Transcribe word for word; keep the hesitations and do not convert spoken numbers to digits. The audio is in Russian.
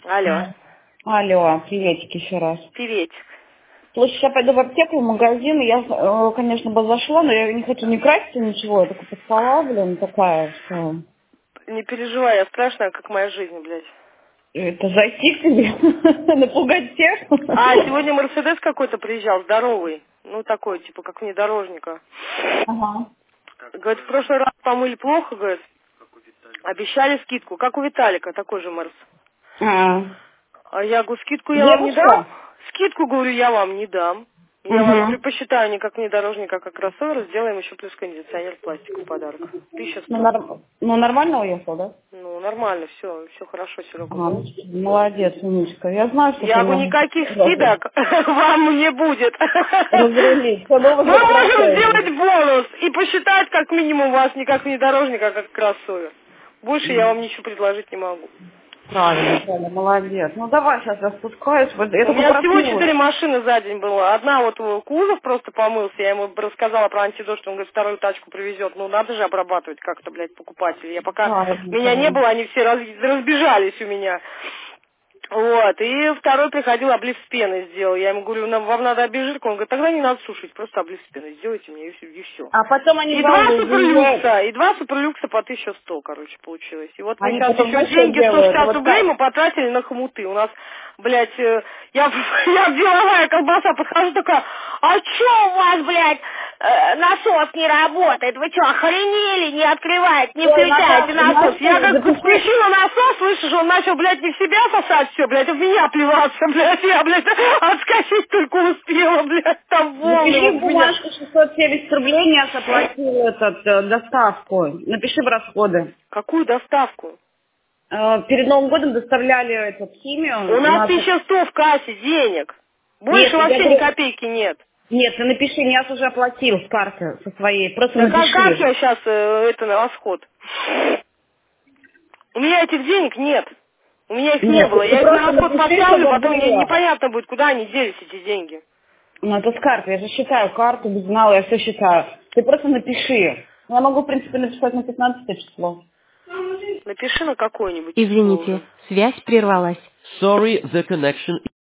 Алло. Алло, приветик еще раз. Приветик. Слушай, сейчас пойду в аптеку, в магазин. Я, э, конечно, бы зашла, но я не хочу не краситься, ничего. Я только поспала, блин, такая, что... Не переживай, я страшная, как моя жизнь, блядь. Это зайти к тебе, напугать всех. А, сегодня Мерседес какой-то приезжал, здоровый. Ну, такой, типа, как внедорожника. Ага. Говорит, в прошлый раз помыли плохо, говорит. Обещали скидку, как у Виталика, такой же Мерс. А. А я говорю, скидку я вам не дам? Девушка? Скидку, говорю, я вам не дам. Я вам, говорю, Угу. посчитаю не как внедорожника, а как кроссовер, сделаем еще плюс кондиционер пластик в подарок. Тысяча Ну, сто. норм- ну, нормально уехал, да? Ну, нормально, все, все хорошо, Серега. Ага, ну, молодец, умничка. Я знаю, что ты Я говорю, можешь никаких разрулить. скидок вам не будет. Разрулить. Все новый Мы год можем кроссовер сделать будет. бонус и посчитать как минимум вас не как внедорожник, а как кроссовер. Больше я вам ничего предложить не могу. Правильно, правильно, молодец. Ну давай сейчас я спускаюсь. Вот я У только меня всего четыре проснулась. машины за день было. Одна вот э, кузов просто помылся, я ему рассказала про антидождь, он говорит, вторую тачку привезет. Ну надо же обрабатывать как-то, блядь, покупателей. Я пока Правильно, меня не правильно. было, они все раз- разбежались у меня. Вот, и второй приходил, облив с пеной сделал. Я ему говорю, нам, вам надо обезжирку. Он говорит, тогда не надо сушить, просто облив с пеной сделайте мне, и все. А потом они И два два уезжают. суперлюкса, и два суперлюкса по тысяче сто, короче, получилось. И вот мы Они сейчас потом еще знаешь, что деньги, сто делают? шестьдесят Вот рублей так. мы потратили на хомуты. У нас, блядь, э, я, я деловая колбаса подхожу такая, а че у вас, блядь, э, насос не работает? Вы что, охренели, не открываете, не Ой, включаете Наташа, насос? знаешь, Я что, как запиши. включила насос, слышишь, он начал, блядь, не в себя сосать все, блядь, а в меня плеваться, блядь. Я, блядь, отскочить только успела, блядь, там волны Запиши вот в в меня. бумажку шестьсот семьдесят рублей, не оплатил этот, э, доставку. Напиши в расходы. Какую доставку? Э, перед Новым годом доставляли этот У химию. нас Надо... тысяча сто в кассе денег. Нет, Больше я вообще ни говорю, копейки нет. нет, ты напиши, я уже оплатил с карты, со своей. Просто Так как, как напиши. я сейчас это на расход? У меня этих денег нет. У меня их не Нет, было. ты Я их на просто расход напиши, поставлю, чтобы потом мне было. непонятно будет, куда они делись, эти деньги. Ну, это с карты. Я же считаю карту, безнал, я все считаю. Ты просто напиши. Я могу, в принципе, написать на пятнадцатое число. Напиши на какое-нибудь число Извините, уже. связь прервалась. Sorry, the connection